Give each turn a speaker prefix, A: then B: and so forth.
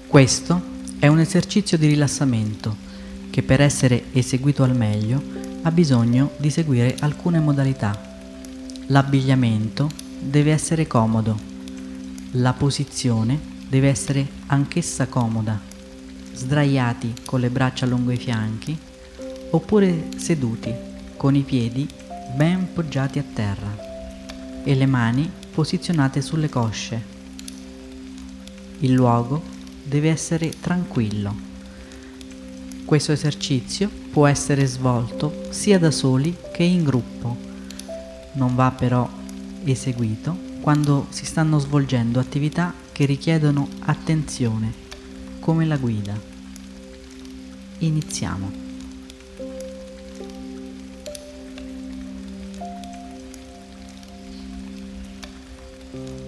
A: Questo è un esercizio di rilassamento che per essere eseguito al meglio ha bisogno di seguire alcune modalità. L'abbigliamento deve essere comodo, la posizione deve essere anch'essa comoda, sdraiati con le braccia lungo i fianchi oppure seduti con i piedi ben poggiati a terra e le mani posizionate sulle cosce. Il luogo deve essere tranquillo. Questo esercizio può essere svolto sia da soli che in gruppo. Non va però eseguito quando si stanno svolgendo attività che richiedono attenzione, come la guida. Iniziamo.